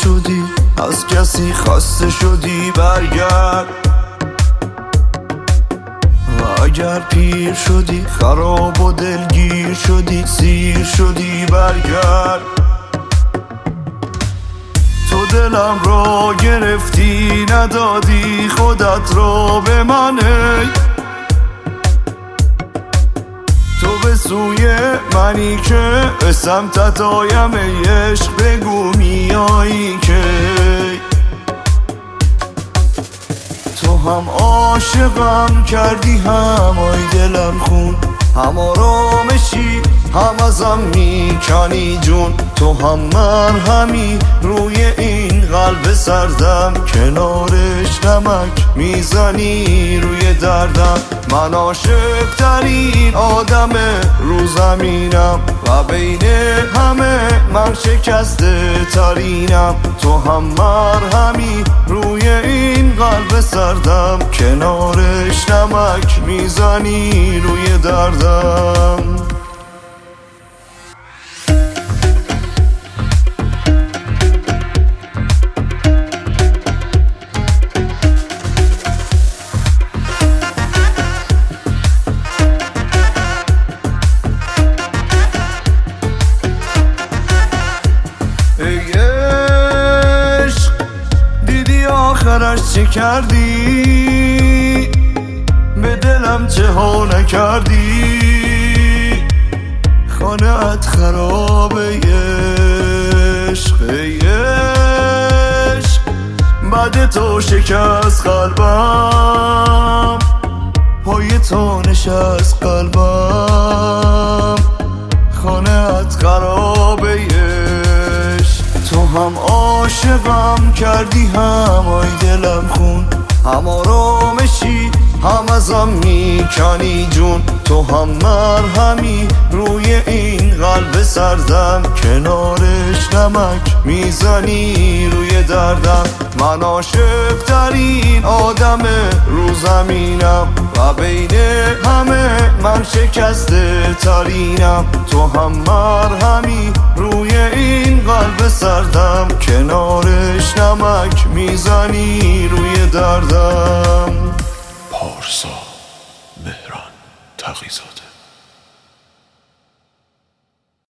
شدی، از کسی خسته شدی برگرد. و اگر پیر شدی خراب و دلگیر شدی، سیر شدی برگرد. تو دلم رو گرفتی ندادی خودت رو به من، تو به سوی منی که به سمتت آیم ای عشق، بگو میایی که تو هم عاشقم کردی، هم آی دلم خون، هم آرامشی هم ازم میکنی جون. تو هم مرهمی روی این قلب سردم، کنارش نمک میزنی روی دردم. من عاشق ترین آدم رو زمینم و بین همه من شکسته ترینم. تو هم مرهمی روی این قلب سردم، کنارش نمک میزنی روی دردم. ای عشق دیدی آخرش چه کردی، به دلم چه ها نکردی. خانه‌ات خرابه عشق، ای عشق بعد تو شکست قلبم، پای تو نشست قلبم. خانه‌ات خرابه عشق، تو هم عاشقم کردی، هم آی دلم خون، هم آرامشی هم ازم میکنی جون. تو هم مرهمی روی این قلب سردم، کنارش نمک میزنی روی دردم. من عاشق ترین آدم رو زمینم و بین همه من شکسته ترینم. تو هم مرهمی روی این قلب سردم، کنارش نمک میزنی روی دردم. پارسا مهران تقی‌زاده.